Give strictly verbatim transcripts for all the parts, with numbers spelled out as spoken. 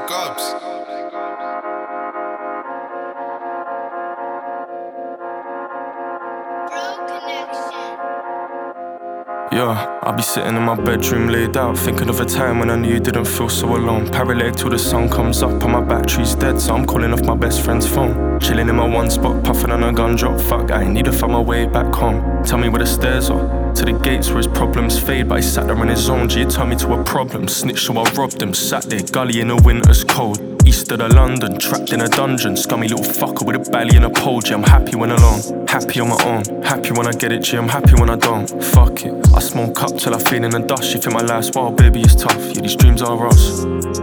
Gobs. Yeah, I'll be sitting in my bedroom laid out, thinking of a time when I knew you didn't feel so alone. Parallel till the sun comes up and my battery's dead, so I'm calling off my best friend's phone. Chilling in my one spot, puffing on a gun drop. Fuck, I need to find my way back home. Tell me where the stairs are, to the gates where his problems fade. But he sat there on his own, G, he turned me to a problem. Snitched, so I robbed him, sat there, gully in the winter's cold. East of the London, trapped in a dungeon. Scummy little fucker with a belly and a pole, G. I'm happy when alone, happy on my own. Happy when I get it, G, I'm happy when I don't. Fuck it, I smoke up till I feel in the dust. You think my life's wild, baby, it's tough. Yeah, these dreams are us.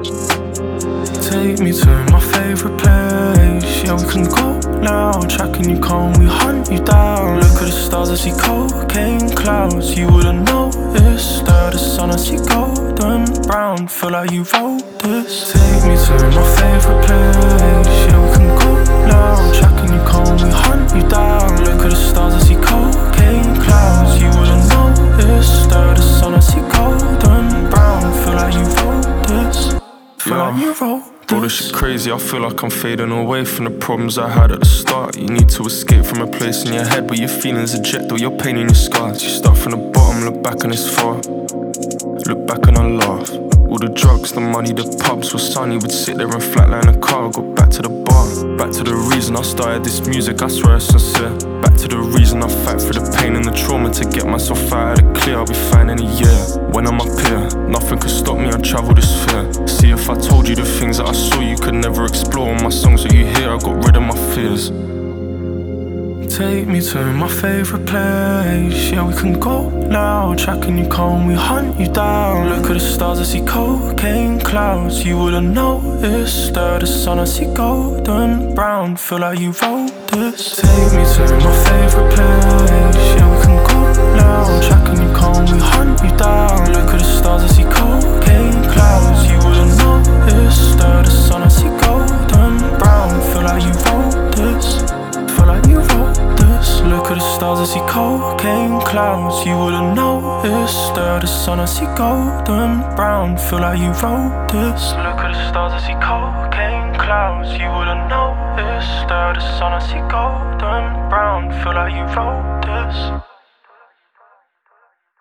Take me to my favourite place. Yeah, we can go now. Tracking you cold, we hunt you down. Look at the stars, I see cocaine clouds. You wouldn't notice. Stir the sun, I see golden brown. Feel like you wrote this. Take me to my favourite place. Yeah, we can go now. Tracking you cold, we hunt you down. Look at the stars, I see cocaine clouds. You wouldn't notice. Stir the sun, I see golden brown. Feel like you wrote this. Feel like you wrote this. Bro, this shit crazy, I feel like I'm fading away from the problems I had at the start. You need to escape from a place in your head where your feelings eject all your pain and your scars. You start from the bottom, look back and it's far. Look back and I laugh. All the drugs, the money, the pubs were sunny. We'd sit there and flatline a car. Go back to the bar, back to the reason I started this music, I swear it's sincere. Back to the reason I fight for the pain and the trauma to get myself out of the clear. I'll be fine in a year. When I'm up here, nothing could stop me, I travel this fear. See, if I told you the things that I saw you could never explore. On my songs that you hear, I got rid of my fears. Take me to my favourite place. Yeah, we can go now. Tracking you cold, we hunt you down. Look at the stars, I see cocaine clouds. You wouldn't notice. Stir the sun, I see golden brown. Feel like you wrote this. Take me to my favourite place. Yeah, we can go now. Tracking you cold, we hunt you down. Look at the stars, I see cocaine clouds. You wouldn't notice. Stir the sun, I see golden brown. Feel like you wrote this. Feel like you wrote this. Look at the stars, I see cocaine clouds. You wouldn't notice. Stir the sun, I see golden brown. Feel like you wrote this. Look at the stars, I see cocaine clouds. You wouldn't notice. Stir the sun, I see golden brown. Feel like you wrote this.